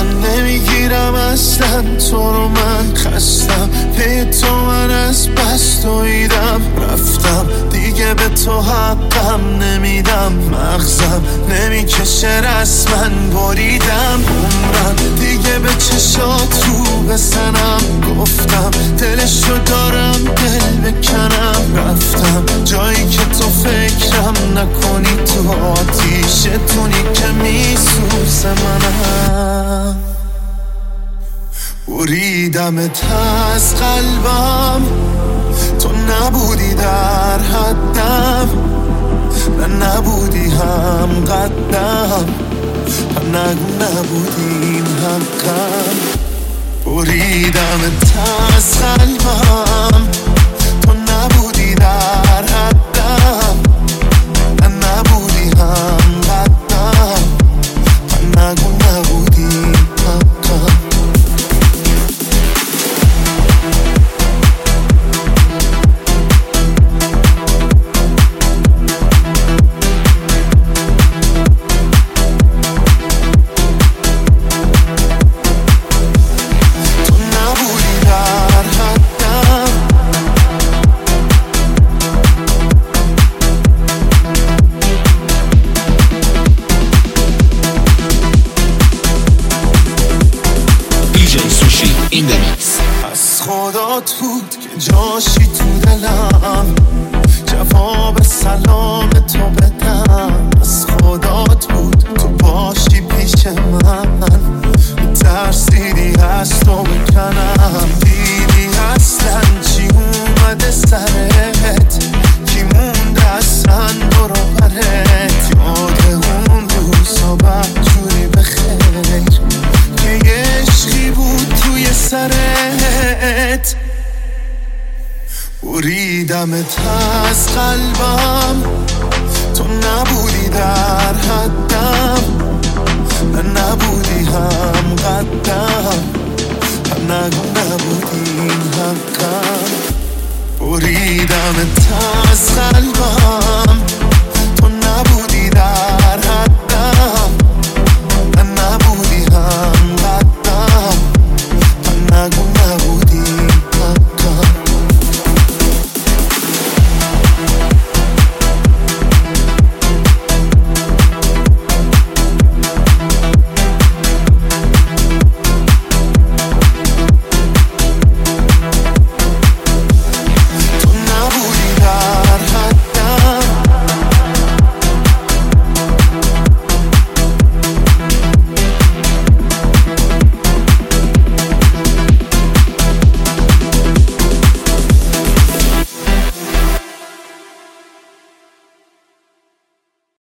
من نمیگیرم اصلا تو رو، من خستم پی تو، من از بس دویدم رفتم دیگه به تو حقم نمیدم، مغزم نمیکشه رسما بریدم، عمرم دیگه به چشات رو بزنم، گفتم دلشو دارم دل بکنم، رفتم جایی که تو فکرم نکنی، تو آتیشتونی که میسوزه منم، بریدمت از قلبم، تو نبودی در حدم، نه نبودی هم قدم، نگو نبودیم حقم، بریدمت از قلبم، تو نبودی در حدم، نه نبودی هم قدم، نگو نبودیم حقم. از خدات بود که جاشی تو دلم، جواب سلام تو بدم، از خدات بود تو باشی پیش من، ترسیدی از تو بکنم، دیدی اصلا چی اومده سرت، کی مونده اصلا برو برت، یاد اون روزا بدجوری بخیر که یه عشقی بود توی سرت، بریدمت از قلبم، تو نبودی در حدم، نه نبودی هم قدم، نگو نبودی حقم، بریدمت از قلبم،